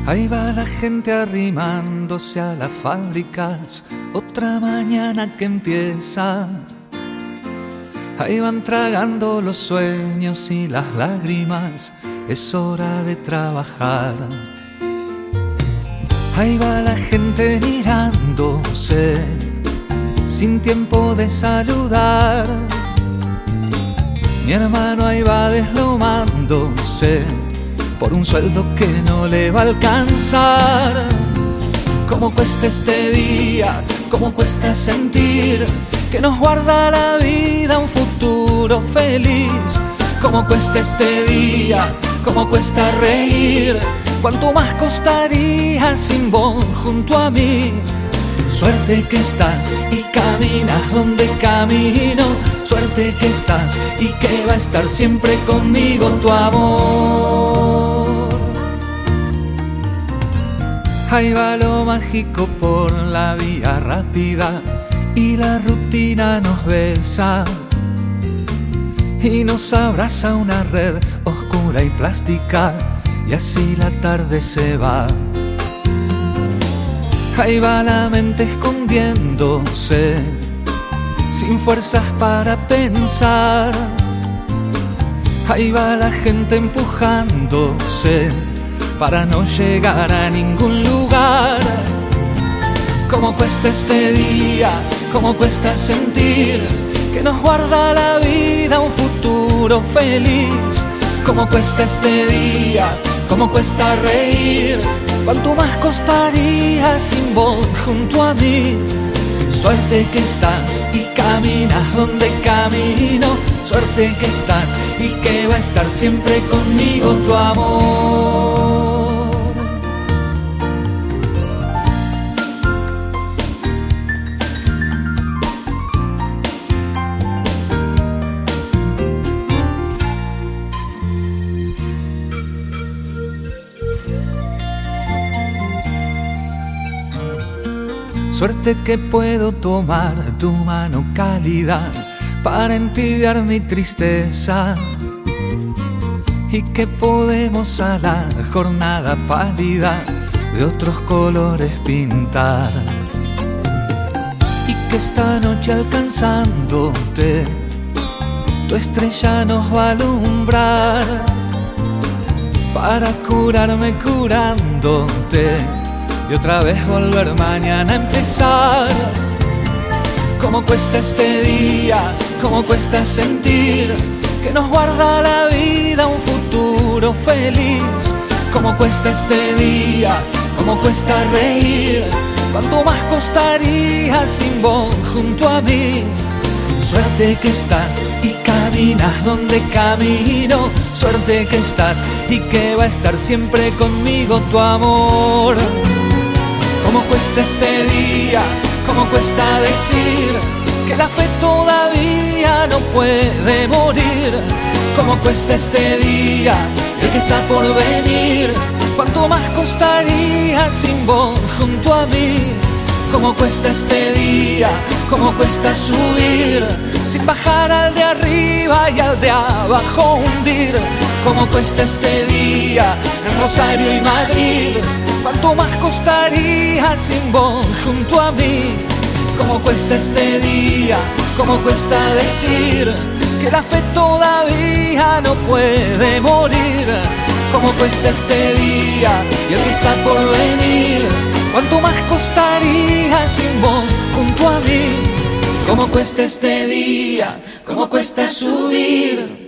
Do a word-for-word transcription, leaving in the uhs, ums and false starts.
Ahí va la gente arrimándose a las fábricas, otra mañana que empieza. Ahí van tragando los sueños y las lágrimas, es hora de trabajar. Ahí va la gente mirándose, sin tiempo de saludar. Mi hermano ahí va deslomándose por un sueldo que no le va a alcanzar. ¿Cómo cuesta este día? ¿Cómo cuesta sentir que nos guarda la vida un futuro feliz? ¿Cómo cuesta este día? ¿Cómo cuesta reír? ¿Cuánto más costaría sin vos junto a mí? Suerte que estás y caminas donde camino. Suerte que estás y que va a estar siempre conmigo tu amor. Ahí va lo mágico por la vía rápida y la rutina nos besa y nos abraza una red oscura y plástica, y así la tarde se va. Ahí va la mente escondiéndose, sin fuerzas para pensar. Ahí va la gente empujándose para no llegar a ningún lugar. ¿Cómo cuesta este día? ¿Cómo cuesta sentir que nos guarda la vida un futuro feliz? ¿Cómo cuesta este día? ¿Cómo cuesta reír? ¿Cuánto más costaría sin vos junto a mí? Suerte que estás y caminas donde camino. Suerte que estás y que va a estar siempre conmigo tu amor. Suerte que puedo tomar tu mano cálida para entibiar mi tristeza, y que podemos a la jornada pálida de otros colores pintar, y que esta noche alcanzándote tu estrella nos va a alumbrar para curarme curándote y otra vez volver mañana a empezar. ¿Cómo cuesta este día? ¿Cómo cuesta sentir que nos guarda la vida un futuro feliz? ¿Cómo cuesta este día? ¿Cómo cuesta reír? ¿Cuánto más costaría sin vos junto a mí? Suerte que estás y caminas donde camino. Suerte que estás y que va a estar siempre conmigo tu amor. ¿Cómo cuesta este día? ¿Cómo cuesta decir que la fe todavía no puede morir? ¿Cómo cuesta este día? El que está por venir. ¿Cuánto más costaría sin vos junto a mí? ¿Cómo cuesta este día? ¿Cómo cuesta subir sin bajar al de arriba y al de abajo hundir? ¿Cómo cuesta este día en Rosario y Madrid? ¿Cuánto más costaría sin vos junto a mí? ¿Cómo cuesta este día? ¿Cómo cuesta decir que la fe todavía no puede morir? ¿Cómo cuesta este día y el que está por venir? ¿Cuánto más costaría sin vos junto a mí? ¿Cómo cuesta este día? ¿Cómo cuesta subir